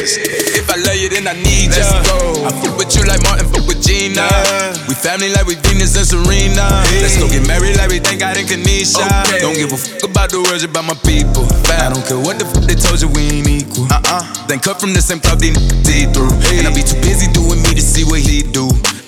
If I love you, then I need ya. I fuck with you like Martin, fuck with Gina. We family like we Venus and Serena. Let's go get married like we thank God in Kanisha. Don't give a fuck about the words about my people. I don't care what the fuck they told you, we ain't equal. Then cut from the same cloth, they see through. And I be too busy doing me to see what he do.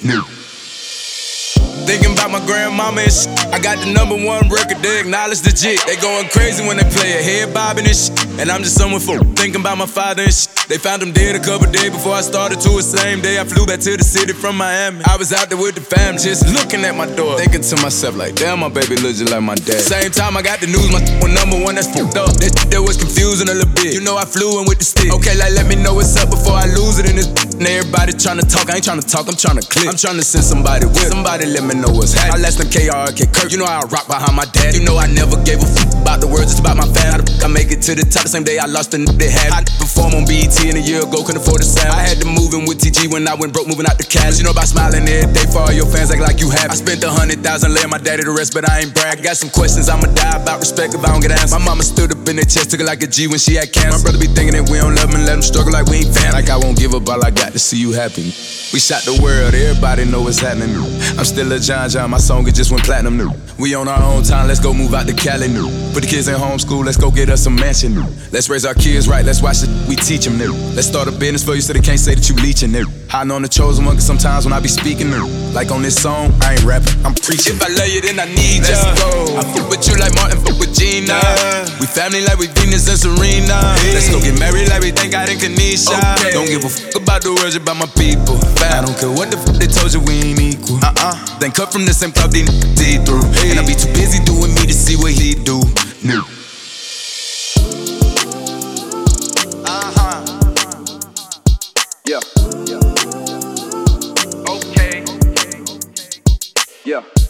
Thinking about my grandmama and shit. I got the #1 record, they acknowledge the jit. They going crazy when they play a head bobbing and shit. And I'm just someone for thinking about my father and shit. They found him dead a couple days before I started to the same day I flew back to the city from Miami. I was out there with the fam, just looking at my door, thinking to myself like, damn, my baby looks just like my dad. Same time I got the news, my #1 that's fucked up. That was confusing a little bit. You know I flew in with the stick. Okay, like let me know what's up before I lose it in this. And everybody tryna talk, I ain't tryna talk, I'm tryna click. I'm tryna send somebody with. Somebody let me know what's happening. I last them KRK Kirk. You know how I rock behind my dad. You know I never gave a fuck about the words, it's about my fam. How the fuck I make it to the top the same day I lost the they had. I perform on BET and a year ago couldn't afford the sound. I had to move in with TG when I went broke, moving out the cash. You know about smiling every day for all your fans, act like you have. I spent 100,000 laying my daddy to rest, but I ain't brag. I got some questions I'ma die about respect if I don't get answers. My mama stood up in their chest, took it like a G when she had cancer. My brother be thinking that we don't love him and let him struggle like we ain't family. Like I won't give up, all I got to see you happy. We shot the world, everybody know what's happening. I'm still a John John, my song it just went platinum new. We on our own time, let's go move out to Cali new. Put the kids in homeschool, let's go get us a mansion new. Let's raise our kids right, let's watch it, we teach them new. Let's start a business for you so they can't say that you leeching new. Hiding on the chosen one, cause sometimes when I be speaking new. Like on this song, I ain't rapping, I'm preaching. If I love you, then I need ya. I fuck with you like Martin, fuck with Gina. We family like we Venus and Serena. Let's go get married like we thank God in Kanisha. Don't give a fuck about the words about my people. I don't care what the fuck they told you, we ain't equal. Then cut from the same cloth, they see through. And I be too busy doing me to see what he do. Yeah. Okay. Yeah.